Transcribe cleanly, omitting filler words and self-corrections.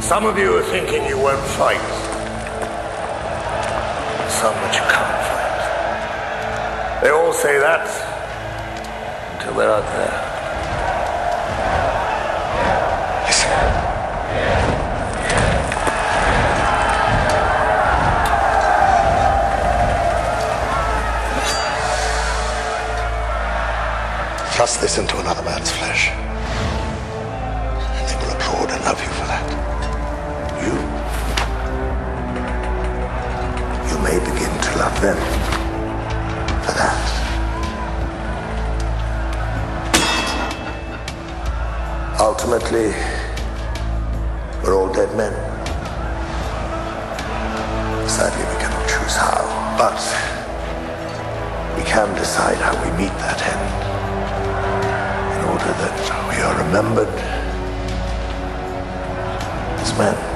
Some of you are thinking you won't fight. Some that you can't fight. They all say that until they're out there. Listen. Thrust this into another man's flesh. And they will applaud and love you for that. You may begin to love them for that. Ultimately, we're all dead men. Sadly, we cannot choose how, but we can decide how we meet that end, in order that we are remembered as men.